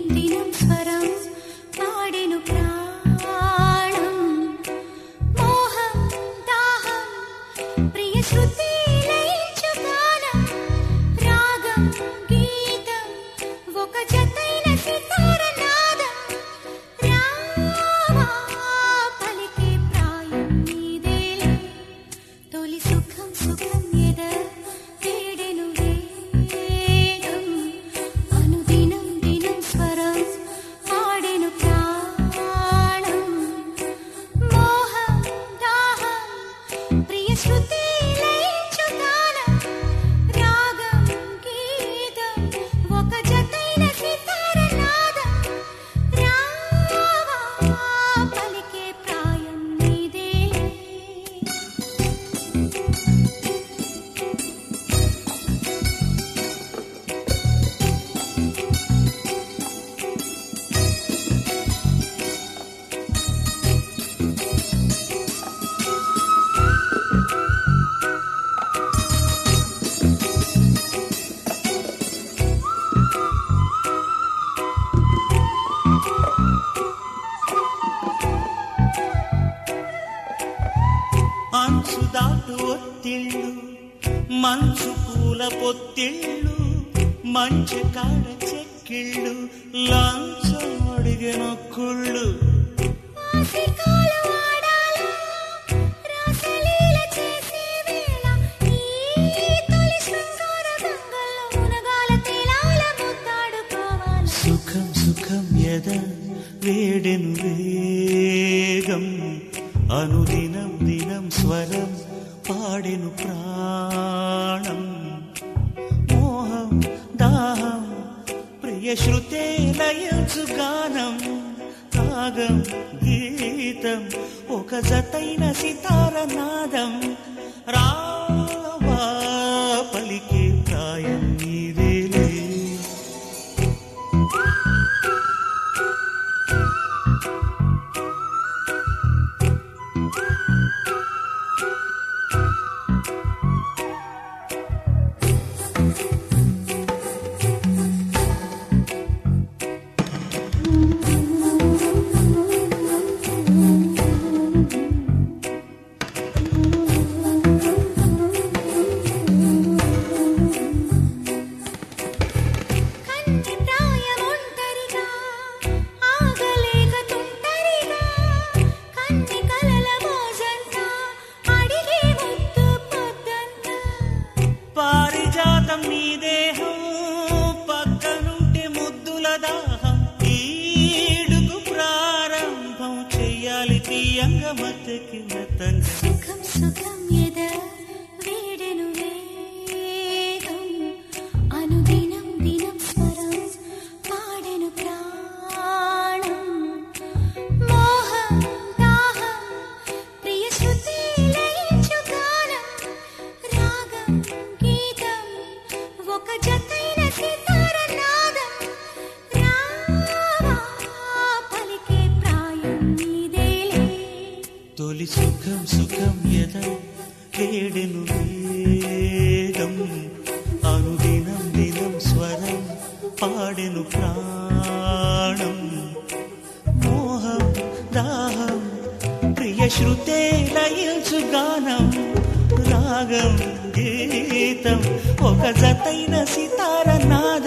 దినం స్వరం పాడెను ప్రాణం మోహం దాహం ప్రియ శృతి లయించు గానం రాగం గీతం ఒక జతైన సితార నాదం రావా పలికే ప్రాయం నీదేలే తొలి సుఖం సుఖం ఎద వేడెను వేగం అనుదినం దినం స్వరం పాడెను ప్రాణం మోహం దాహం ప్రియ శృతి లయించు గానం రాగం గీతం ఒక జతైన సితార నాదం రావా పలికే ప్రాయం నీదేలే అంచు దాటు ఒత్తిళ్ళు మంచు పూల పొత్తిళ్ళు మంచి కాడ చెక్కిళ్ళు లాంచం అడిగిన కుళ్ళు ఆశికాలు ఆడాలా రాసలీల చేసే వేళ ఈ తొలి శృంగార గంగల్లో మునగాల తేలాల ముద్దాడుకోవాలా సుఖం సుఖం ఎద వేడెను వేగం అనుదినం దినం స్వరం పాడెను ప్రాణం మోహం దాహం ప్రియ శృతే లయించు గానం రాగం గీతం ఒక జతైన సితార నాదం రావా పలికే ప్రాయం నీదేలే కన్ని ప్రాయముంటరిగా ఆగలేక తుంటరిగా కన్ని కలల మోజంతా అడిగే ముద్దు పొద్దంతా పారిజాతం నీ దేహం పక్కనుంటే ముద్దుల దాహం ఈడుకు ప్రారంభం చెయ్యాలి తీయంగ మత్తకిన తంగ సుఖం సుఖం ఎద వేడెను వేగం అనుదినం దినం స్వరం పాడెను ప్రాణం మోహం దాహం ప్రియ శృతి లయించు గానం రాగం గీతం ఒక జతైన సితార నాదం రావా పలికే ప్రాయం నీదేలే తొలి సుఖం సుఖం ఎద వేడెను వేగం అనుదినం దినం స్వరం పాడెను ప్రాణం మోహం దాహం ప్రియ శృతే లయించు గానం రాగం గీతం ఒక జతైన సితార నాదం